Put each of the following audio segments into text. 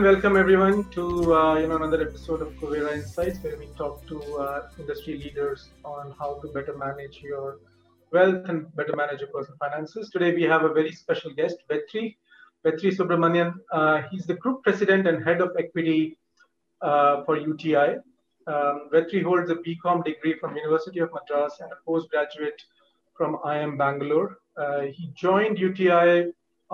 welcome everyone to another episode of Kuvera Insights, where we talk to industry leaders on how to better manage your wealth and better manage your personal finances. Today we have a very special guest, Vetri Subramanian. He's the Group President and Head of Equity for UTI. Vetri holds a BCom degree from University of Madras and a postgraduate from IIM Bangalore. He joined UTI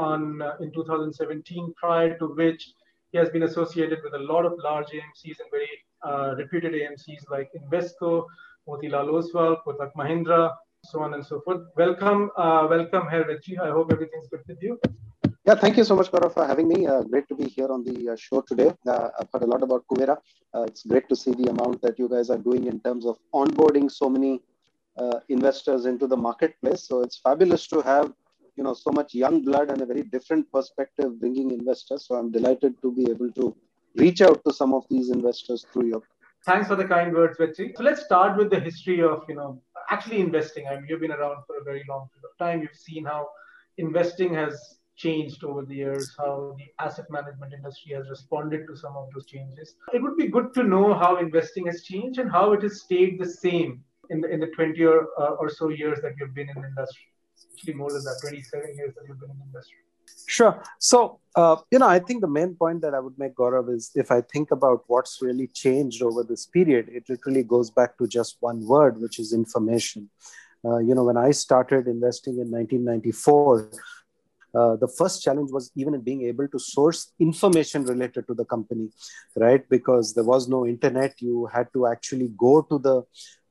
in 2017, prior to which he has been associated with a lot of large AMCs and very reputed AMCs like Invesco, Motilal Oswal, Kotak Mahindra, so on and so forth. Welcome here, Vetri. I hope everything's good with you. Yeah, thank you so much, Gaurav, for having me. Great to be here on the show today. I've heard a lot about Kuvera. It's great to see the amount that you guys are doing in terms of onboarding so many investors into the marketplace. So it's fabulous to have so much young blood and a very different perspective bringing investors. So I'm delighted to be able to reach out to some of these investors through you. Thanks for the kind words, Vetri. So let's start with the history of actually investing. I mean, you've been around for a very long period of time. You've seen how investing has changed over the years, how the asset management industry has responded to some of those changes. It would be good to know how investing has changed and how it has stayed the same in the 20 or so years that you've been in the industry. Actually, more than that, 27 years that you've been in the industry. Sure. So, I think the main point that I would make, Gaurav, is if I think about what's really changed over this period, it literally goes back to just one word, which is information. When I started investing in 1994, the first challenge was even in being able to source information related to the company, right? Because there was no internet. You had to actually go to the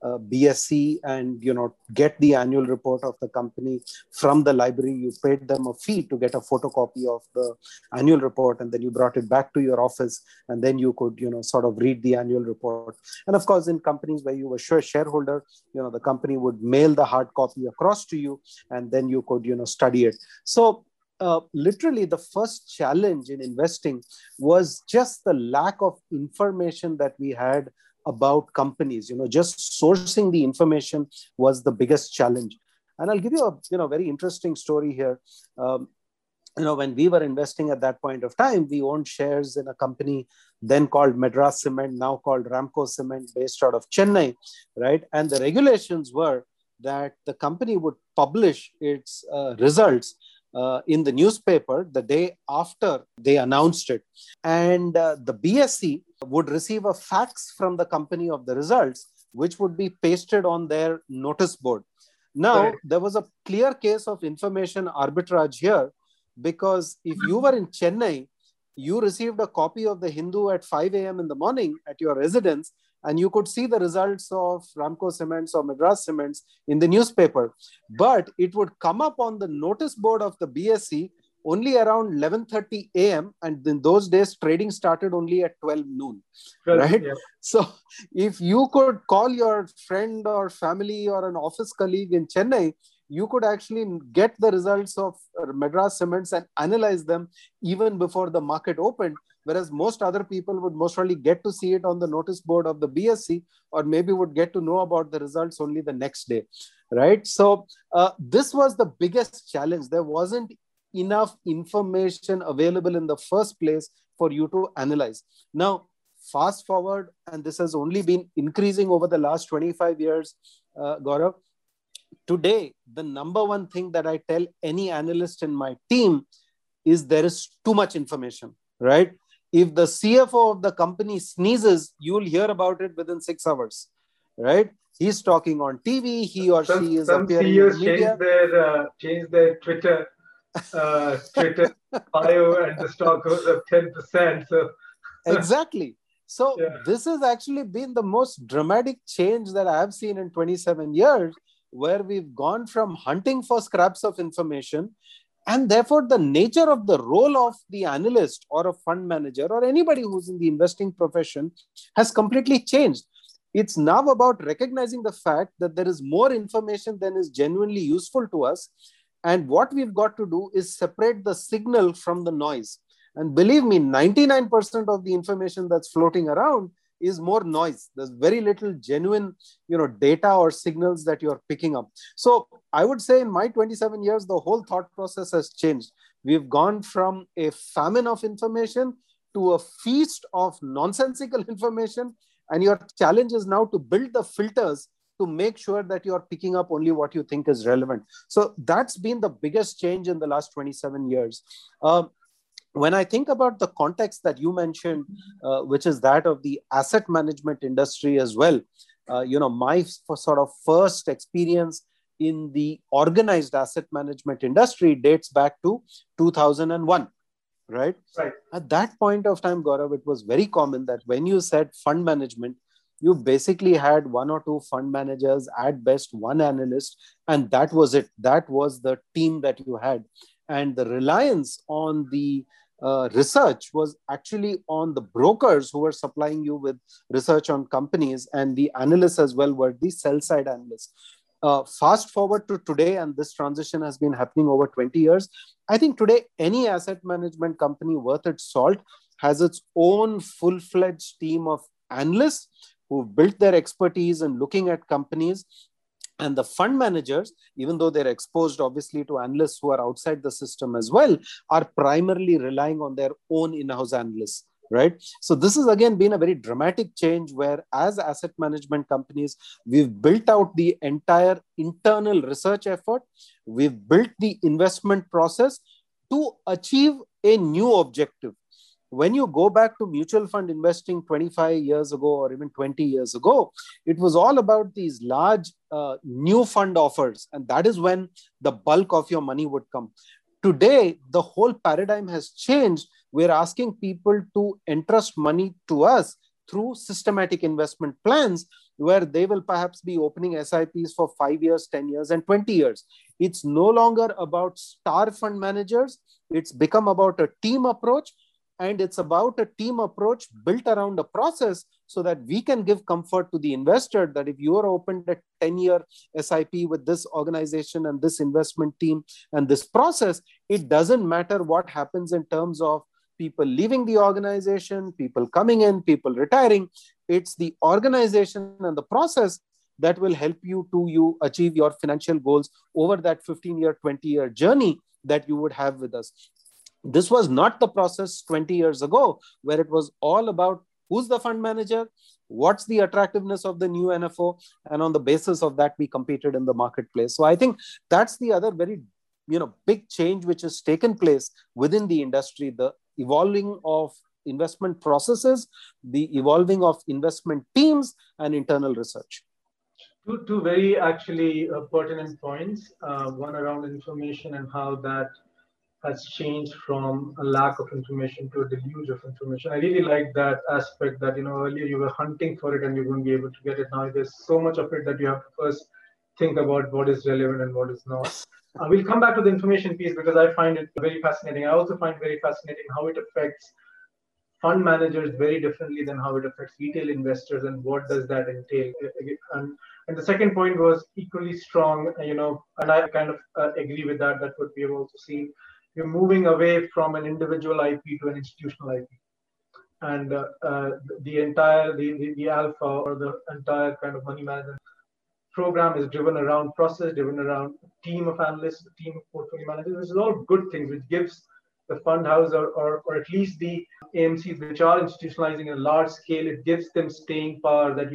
BSE and, get the annual report of the company from the library. You paid them a fee to get a photocopy of the annual report, and then you brought it back to your office, and then you could, sort of read the annual report. And of course, in companies where you were shareholder, the company would mail the hard copy across to you, and then you could, study it. So literally the first challenge in investing was just the lack of information that we had about companies. Just sourcing the information was the biggest challenge. And I'll give you a very interesting story here. When we were investing at that point of time, we owned shares in a company then called Madras Cement, now called Ramco Cement, based out of Chennai, right? And the regulations were that the company would publish its results in the newspaper the day after they announced it. And the BSE would receive a fax from the company of the results, which would be pasted on their notice board. Now, there was a clear case of information arbitrage here, because if you were in Chennai, you received a copy of the Hindu at 5 a.m. in the morning at your residence, and you could see the results of Ramco Cements or Madras Cements in the newspaper. But it would come up on the notice board of the BSE only around 11:30 a.m. And in those days, trading started only at 12 noon, right? Yeah. So if you could call your friend or family or an office colleague in Chennai, you could actually get the results of Madras Cements and analyze them even before the market opened. Whereas most other people would most probably get to see it on the notice board of the BSE, or maybe would get to know about the results only the next day, right? So this was the biggest challenge. There wasn't enough information available in the first place for you to analyze. Now, fast forward, and this has only been increasing over the last 25 years, Gaurav. Today, the number one thing that I tell any analyst in my team is there is too much information, right? If the CFO of the company sneezes, you'll hear about it within 6 hours, right? He's talking on TV, he or she is appearing in media. Change their Twitter bio, and the stock goes up 10%. So exactly. So This has actually been the most dramatic change that I have seen in 27 years, where we've gone from hunting for scraps of information, and therefore the nature of the role of the analyst or a fund manager or anybody who's in the investing profession has completely changed. It's now about recognizing the fact that there is more information than is genuinely useful to us. And what we've got to do is separate the signal from the noise. And believe me, 99% of the information that's floating around is more noise. There's very little genuine, data or signals that you're picking up. So I would say in my 27 years, the whole thought process has changed. We've gone from a famine of information to a feast of nonsensical information. And your challenge is now to build the filters to make sure that you're picking up only what you think is relevant. So that's been the biggest change in the last 27 years. When I think about the context that you mentioned, which is that of the asset management industry as well, my sort of first experience in the organized asset management industry dates back to 2001, right? Right. At that point of time, Gaurav, it was very common that when you said fund management, you basically had one or two fund managers, at best one analyst, and that was it. That was the team that you had. And the reliance on the research was actually on the brokers who were supplying you with research on companies, and the analysts as well were the sell side analysts. Fast forward to today, and this transition has been happening over 20 years. I think today any asset management company worth its salt has its own full-fledged team of analysts who've built their expertise in looking at companies. And the fund managers, even though they're exposed obviously to analysts who are outside the system as well, are primarily relying on their own in-house analysts, right? So this has again been a very dramatic change where, as asset management companies, we've built out the entire internal research effort. We've built the investment process to achieve a new objective. When you go back to mutual fund investing 25 years ago or even 20 years ago, it was all about these large new fund offers. And that is when the bulk of your money would come. Today, the whole paradigm has changed. We're asking people to entrust money to us through systematic investment plans, where they will perhaps be opening SIPs for 5 years, 10 years, and 20 years. It's no longer about star fund managers. It's become about a team approach. And it's about a team approach built around a process so that we can give comfort to the investor that if you are opened a 10-year SIP with this organization and this investment team and this process, it doesn't matter what happens in terms of people leaving the organization, people coming in, people retiring. It's the organization and the process that will help you achieve your financial goals over that 15-year, 20-year journey that you would have with us. This was not the process 20 years ago, where it was all about who's the fund manager, what's the attractiveness of the new NFO, and on the basis of that, we competed in the marketplace. So I think that's the other very big change which has taken place within the industry, the evolving of investment processes, the evolving of investment teams, and internal research. Two very actually pertinent points. One around information and how that has changed from a lack of information to a deluge of information. I really like that aspect that, earlier you were hunting for it and you wouldn't be able to get it. Now there's so much of it that you have to first think about what is relevant and what is not. We'll come back to the information piece because I find it very fascinating. I also find very fascinating how it affects fund managers very differently than how it affects retail investors and what does that entail. And the second point was equally strong, and I kind of agree with that. That's what we have also seen. You're moving away from an individual IP to an institutional IP. And the entire, the alpha or the entire kind of money management program is driven around process, driven around a team of analysts, a team of portfolio managers, which is all good things, which gives the fund house or at least the AMCs which are institutionalizing a large scale, it gives them staying power that,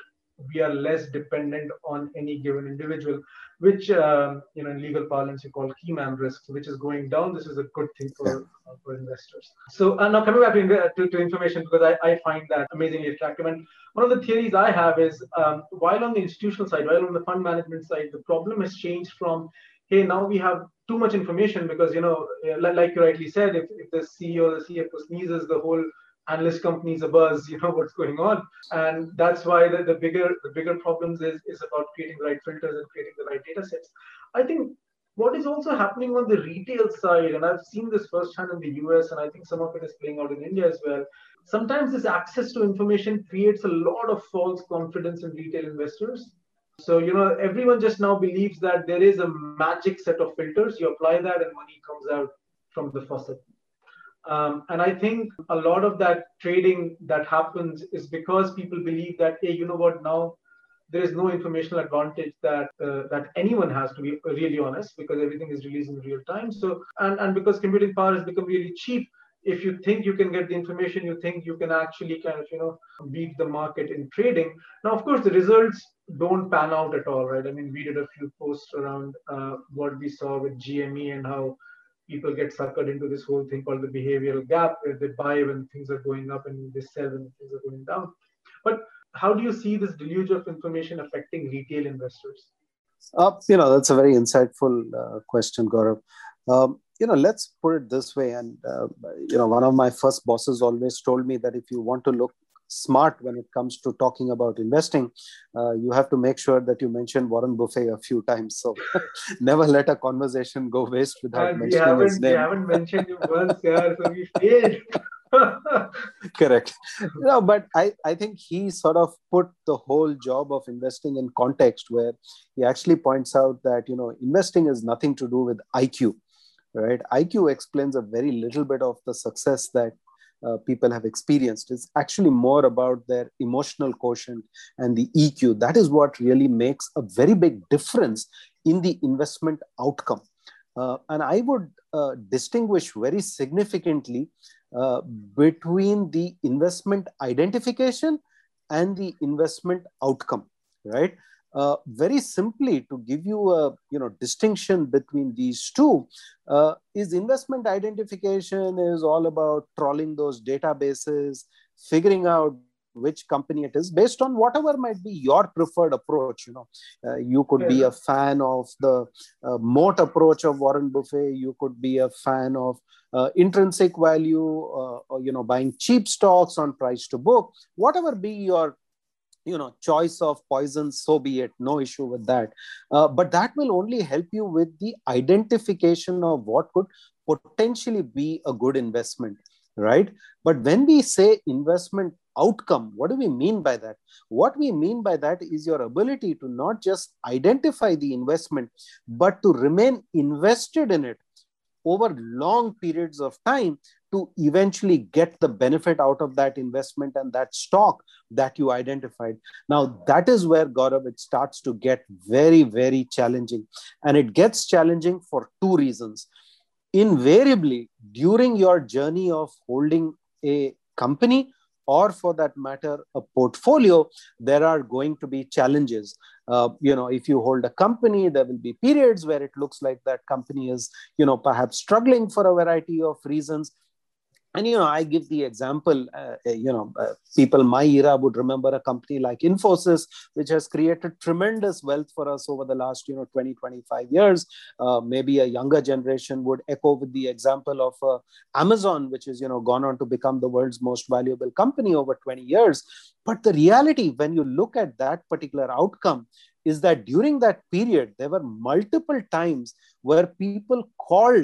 we are less dependent on any given individual, which, in legal parlance, you call key man risks, which is going down. This is a good thing for investors. So now coming back to information, because I find that amazingly attractive. And one of the theories I have is, while on the institutional side, while on the fund management side, the problem has changed from, hey, now we have too much information because, like you rightly said, if the CEO or the CFO sneezes, the whole analyst companies are buzz, what's going on. And that's why the bigger problems is about creating the right filters and creating the right data sets. I think what is also happening on the retail side, and I've seen this firsthand in the US, and I think some of it is playing out in India as well. Sometimes this access to information creates a lot of false confidence in retail investors. So, everyone just now believes that there is a magic set of filters. You apply that and money comes out from the faucet. And I think a lot of that trading that happens is because people believe that, hey, you know what, now there is no informational advantage that anyone has, to be really honest, because everything is released in real time. So, and because computing power has become really cheap, if you think you can get the information, you think you can actually kind of, beat the market in trading. Now, of course, the results don't pan out at all, right? I mean, we did a few posts around what we saw with GME and how people get suckered into this whole thing called the behavioral gap, where they buy when things are going up and they sell when things are going down. But how do you see this deluge of information affecting retail investors? That's a very insightful question, Gaurav. Let's put it this way. And, one of my first bosses always told me that if you want to look smart when it comes to talking about investing, you have to make sure that you mention Warren Buffett a few times. So never let a conversation go waste without And we mentioning his haven't we name. haven't mentioned you once, yeah, so we failed. Correct. No, but I think he sort of put the whole job of investing in context, where he actually points out that, investing is nothing to do with IQ, right? IQ explains a very little bit of the success that people have experienced. It's actually more about their emotional quotient and the EQ. That is what really makes a very big difference in the investment outcome. And I would distinguish very significantly uh, between the investment identification and the investment outcome, right? Very simply, to give you a distinction between these two, is investment identification is all about trawling those databases, figuring out which company it is based on whatever might be your preferred approach. You could be Yeah. a fan of the moat approach of Warren Buffett. You could be a fan of intrinsic value, or buying cheap stocks on price to book. Whatever be your choice of poison, so be it, no issue with that. But that will only help you with the identification of what could potentially be a good investment, right? But when we say investment outcome, what do we mean by that? What we mean by that is your ability to not just identify the investment, but to remain invested in it over long periods of time to eventually get the benefit out of that investment and that stock that you identified. Now, that is where, Gaurav, it starts to get very, very challenging. And it gets challenging for two reasons. Invariably, during your journey of holding a company, or for that matter, a portfolio, there are going to be challenges. If you hold a company, there will be periods where it looks like that company is, perhaps struggling for a variety of reasons. And, I give the example, people my era would remember a company like Infosys, which has created tremendous wealth for us over the last, 20, 25 years. Maybe a younger generation would echo with the example of Amazon, which is, gone on to become the world's most valuable company over 20 years. But the reality, when you look at that particular outcome, is that during that period, there were multiple times where people called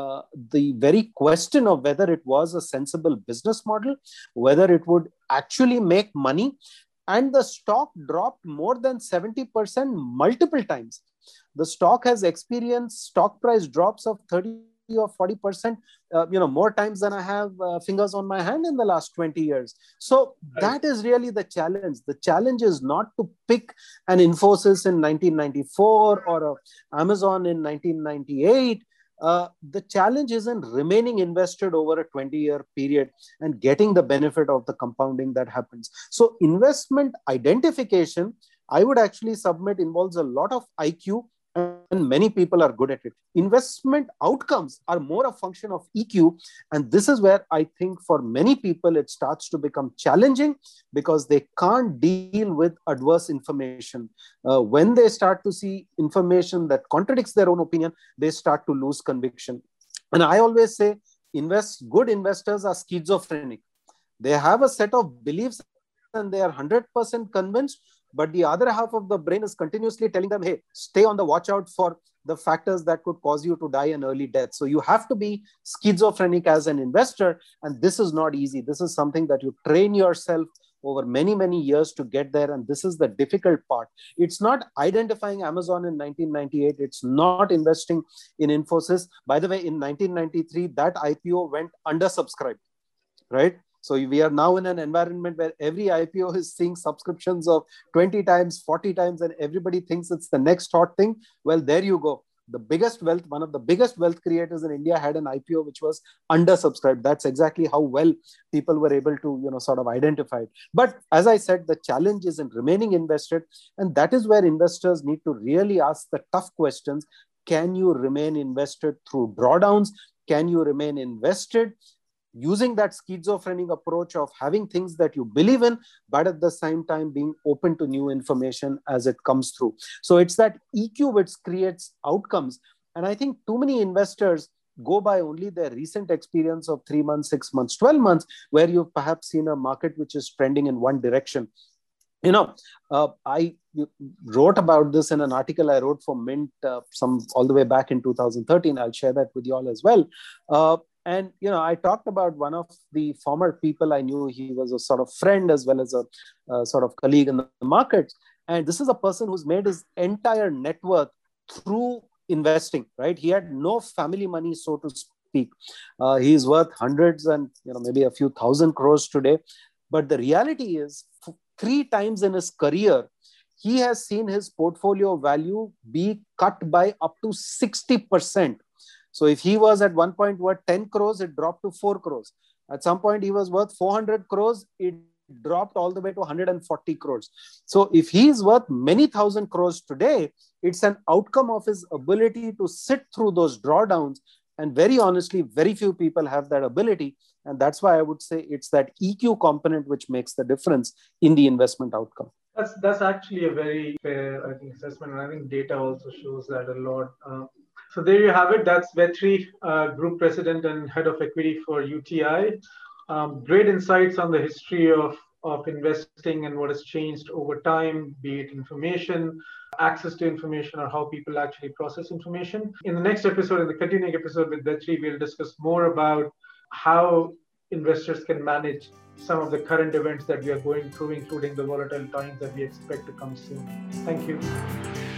the very question of whether it was a sensible business model, whether it would actually make money. And the stock dropped more than 70% multiple times. The stock has experienced stock price drops of 30 or 40%, more times than I have fingers on my hand in the last 20 years. So Right. that is really the challenge. The challenge is not to pick an Infosys in 1994 or a Amazon in 1998. The challenge is in remaining invested over a 20-year period and getting the benefit of the compounding that happens. So investment identification, I would actually submit, involves a lot of IQ, and many people are good at it. Investment outcomes are more a function of EQ. And this is where I think for many people, it starts to become challenging because they can't deal with adverse information. When they start to see information that contradicts their own opinion, they start to lose conviction. And I always say, good investors are schizophrenic. They have a set of beliefs and they are 100% convinced, but the other half of the brain is continuously telling them, hey, stay on the watch out for the factors that could cause you to die an early death. So you have to be schizophrenic as an investor. And this is not easy. This is something that you train yourself over many, many years to get there. And this is the difficult part. It's not identifying Amazon in 1998. It's not investing in Infosys. By the way, in 1993, that IPO went undersubscribed, right? So we are now in an environment where every IPO is seeing subscriptions of 20 times, 40 times, and everybody thinks it's the next hot thing. Well, there you go. one of the biggest wealth creators in India had an IPO which was undersubscribed. That's exactly how well people were able to, sort of identify it. But as I said, the challenge is in remaining invested. And that is where investors need to really ask the tough questions. Can you remain invested through drawdowns? Can you remain invested using that schizophrenic approach of having things that you believe in, but at the same time being open to new information as it comes through? So it's that EQ which creates outcomes. And I think too many investors go by only their recent experience of 3 months, 6 months, 12 months, where you've perhaps seen a market which is trending in one direction. I wrote about this in an article I wrote for Mint all the way back in 2013. I'll share that with you all as well. And I talked about one of the former people I knew. He was a sort of friend as well as a sort of colleague in the markets. And this is a person who's made his entire net worth through investing, right? He had no family money, so to speak. He's worth hundreds and maybe a few thousand crores today. But the reality is, 3 times in his career, he has seen his portfolio value be cut by up to 60%. So if he was at one point worth 10 crores, it dropped to 4 crores. At some point, he was worth 400 crores. It dropped all the way to 140 crores. So if he is worth many thousand crores today, it's an outcome of his ability to sit through those drawdowns. And very honestly, very few people have that ability. And that's why I would say it's that EQ component which makes the difference in the investment outcome. That's actually a very fair, I think, assessment. And I think data also shows that a lot. So there you have it. That's Vetri, Group President and Head of Equity for UTI. Great insights on the history of investing and what has changed over time, be it information, access to information, or how people actually process information. In the next episode, in the continuing episode with Vetri, we'll discuss more about how investors can manage some of the current events that we are going through, including the volatile times that we expect to come soon. Thank you.